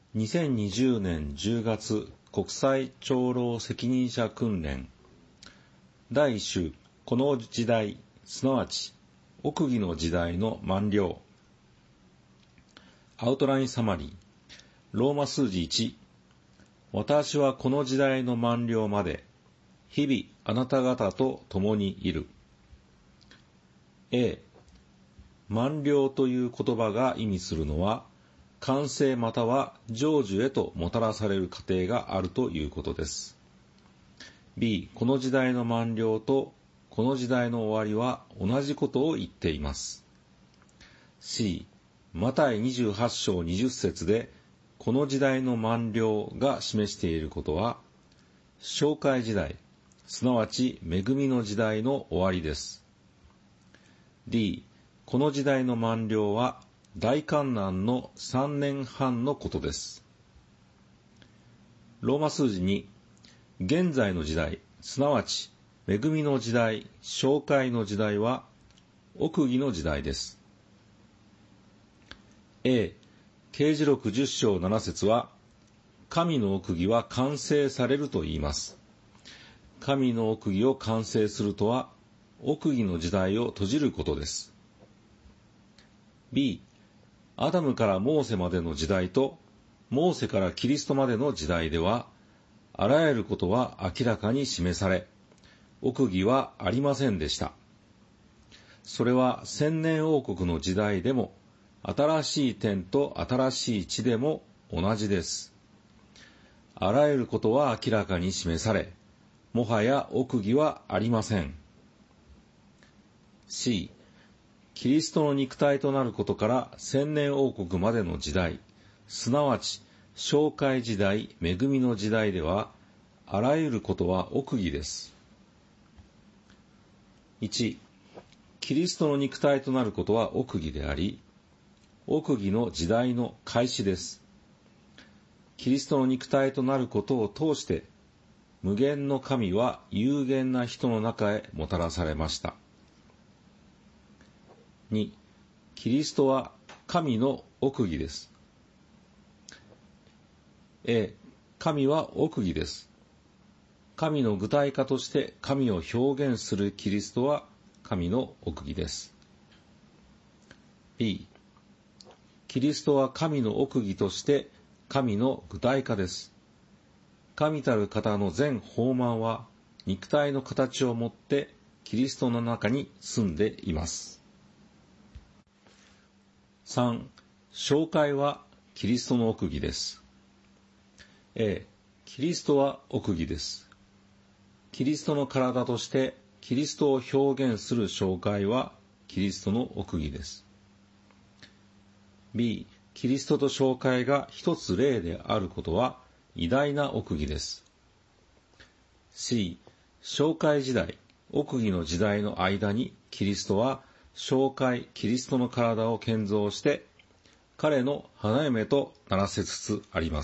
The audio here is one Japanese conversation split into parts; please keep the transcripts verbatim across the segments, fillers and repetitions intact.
にせんにじゅうねんじゅうがつ国際長老責任者訓練だいいっ週この時代すなわち奥義の時代の満了。アウトラインサマリー。ローマ数字いち。私はこの時代の満了まで日々あなた方と共にいる。 A 満了という言葉が意味するのは完成または成就へともたらされる過程があるということです。 B この時代の満了とこの時代の終わりは同じことを言っています。 C マタイにじゅうはち章にじゅっ節でこの時代の満了が示していることは紹介時代すなわち恵みの時代の終わりです。 D この時代の満了は大観難のさんねんはんのことです。ローマ数字に現在の時代すなわち恵みの時代紹介の時代は奥義の時代です。 A 啓示録じゅっ章なな節は神の奥義は完成されると言います。神の奥義を完成するとは奥義の時代を閉じることです。 B アダムからモーセまでの時代とモーセからキリストまでの時代ではあらゆることは明らかに示され奥義はありませんでした。それは千年王国の時代でも新しい天と新しい地でも同じです。あらゆることは明らかに示されもはや奥義はありません。 Cキリストの肉体となることから千年王国までの時代、すなわち紹介時代、恵みの時代では、あらゆることは奥義です。いち. キリストの肉体となることは奥義であり、奥義の時代の開始です。キリストの肉体となることを通して、無限の神は有限な人の中へもたらされました。に. キリストは神の奥義です。A. 神は奥義です。神の具体化として神を表現するキリストは神の奥義です。B. キリストは神の奥義として神の具体化です。神たる方の全豊満は肉体の形をもってキリストの中に住んでいます。さん. 紹介はキリストの奥義です。A. キリストは奥義です。キリストの体としてキリストを表現する紹介はキリストの奥義です。B. キリストと紹介が一つ例であることは偉大な奥義です。C. 紹介時代、奥義の時代の間にキリストは紹介キリストの体を建造して彼の花嫁とならせつつあります。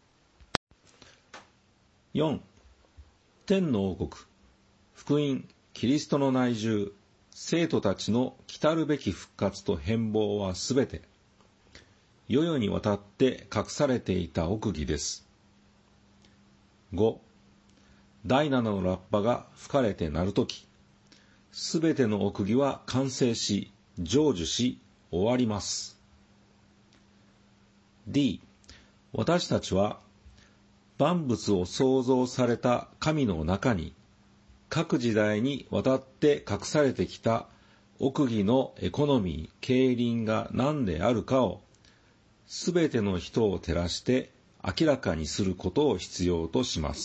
よん. 天の王国、福音、キリストの内住、生徒たちの来るべき復活と変貌はすべて世々にわたって隠されていた奥義です。ご. 第七のラッパが吹かれて鳴るときすべての奥義は完成し、成就し、終わります。D. 私たちは、万物を創造された神の中に、各時代にわたって隠されてきた奥義のエコノミー、経輪が何であるかを、すべての人を照らして明らかにすることを必要とします。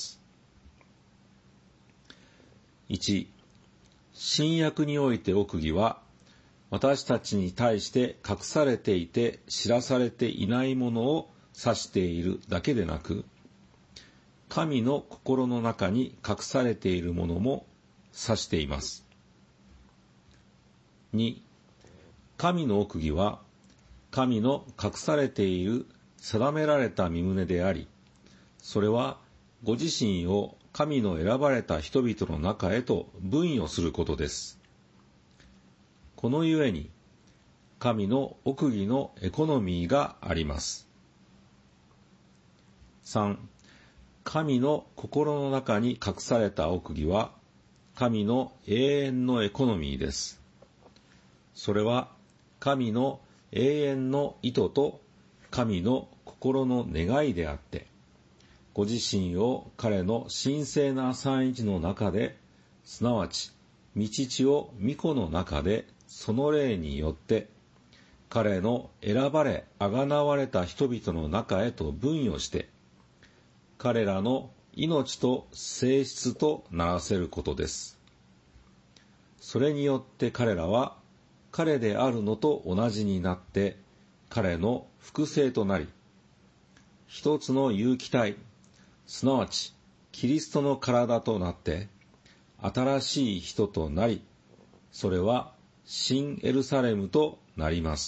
いち. 新約において奥義は私たちに対して隠されていて知らされていないものを指しているだけでなく神の心の中に隠されているものも指しています。に. 神の奥義は神の隠されている定められた御胸でありそれはご自身を神の選ばれた人々の中へと分与することです。このゆえに、神の奥義のエコノミーがあります。 さん、神の心の中に隠された奥義は、神の永遠のエコノミーです。それは、神の永遠の意図と神の心の願いであって、ご自身を彼の神聖な三一の中で、すなわち、御父を御子の中で、その霊によって、彼の選ばれ、あがなわれた人々の中へと分与して、彼らの命と性質とならせることです。それによって彼らは、彼であるのと同じになって、彼の複製となり、一つの有機体、すなわち、キリストの体となって、新しい人となり、それは、新エルサレムとなります。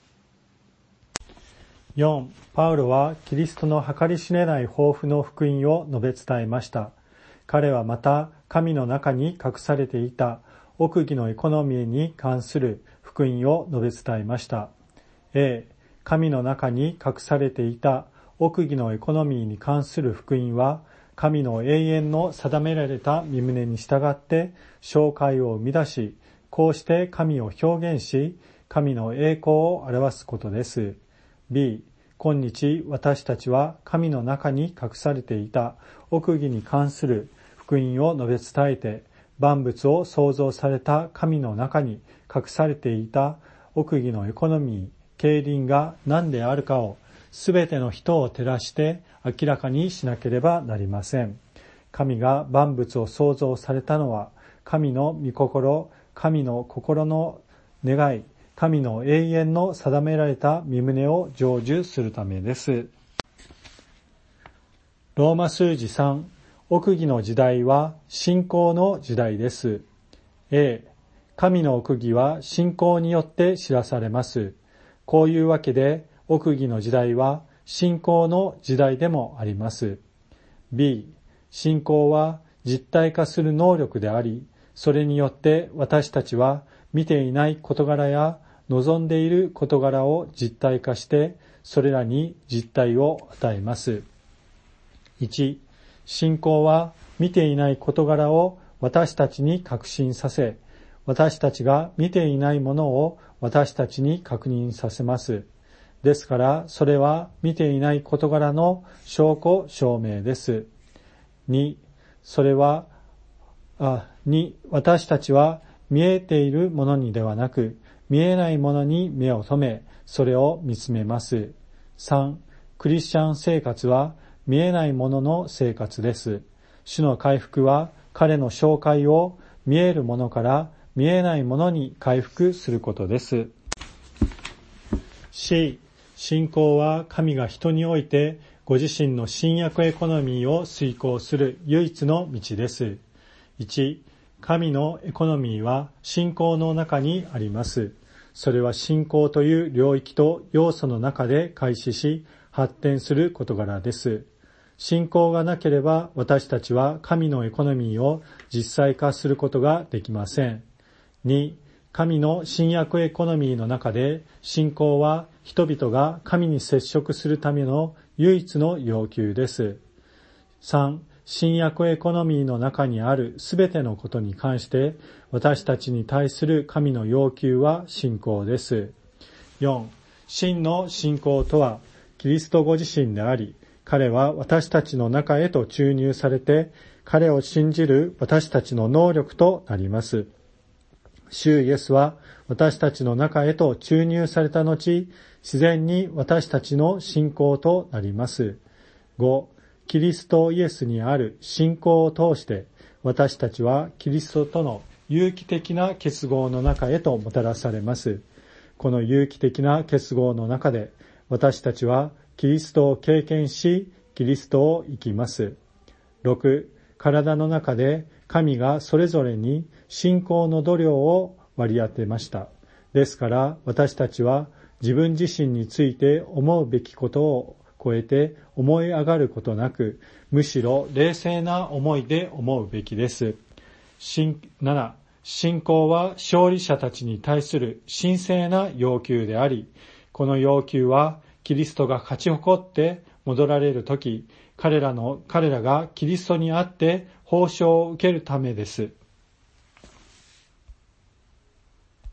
よん. パウロはキリストの計り知れない豊富の福音を述べ伝えました。彼はまた神の中に隠されていた奥義のエコノミーに関する福音を述べ伝えました。A、神の中に隠されていた奥義のエコノミーに関する福音は、神の永遠の定められた御旨に従って紹介を生み出し、こうして神を表現し、神の栄光を表すことです。B、今日私たちは神の中に隠されていた奥義に関する福音を述べ伝えて、万物を創造された神の中に隠されていた奥義のエコノミー、経輪が何であるかをすべての人を照らして明らかにしなければなりません。神が万物を創造されたのは、神の御心、神の心の願い、神の永遠の定められた御旨を成就するためです。ローマ数字さん、奥義の時代は信仰の時代です。A、神の奥義は信仰によって知らされます。こういうわけで、奥義の時代は信仰の時代でもあります。B、信仰は実体化する能力であり、それによって私たちは見ていない事柄や望んでいる事柄を実体化して、それらに実体を与えます。いち、信仰は見ていない事柄を私たちに確信させ、私たちが見ていないものを私たちに確認させます。ですから、それは見ていない事柄の証拠証明です。に、それは、あ、に、私たちは見えているものにではなく、見えないものに目を留め、それを見つめます。さん、クリスチャン生活は見えないものの生活です。主の回復は彼の紹介を見えるものから見えないものに回復することです。C、信仰は神が人においてご自身の新約エコノミーを遂行する唯一の道です。いち、神のエコノミーは信仰の中にあります。それは信仰という領域と要素の中で開始し発展する事柄です。信仰がなければ私たちは神のエコノミーを実際化することができません。に、神の新約エコノミーの中で信仰は人々が神に接触するための唯一の要求です。さん、新約エコノミーの中にあるすべてのことに関して私たちに対する神の要求は信仰です。よん、真の信仰とはキリストご自身であり、彼は私たちの中へと注入されて、彼を信じる私たちの能力となります。主イエスは私たちの中へと注入された後、自然に私たちの信仰となります。ご、キリストイエスにある信仰を通して、私たちはキリストとの有機的な結合の中へともたらされます。この有機的な結合の中で、私たちはキリストを経験し、キリストを生きます。ろく、体の中で神がそれぞれに信仰の度量を割り当てました。ですから私たちは自分自身について思うべきことを超えて思い上がることなく、むしろ冷静な思いで思うべきです。なな、信仰は勝利者たちに対する神聖な要求であり、この要求はキリストが勝ち誇って戻られるとき、彼らの、彼らがキリストにあって報奨を受けるためです。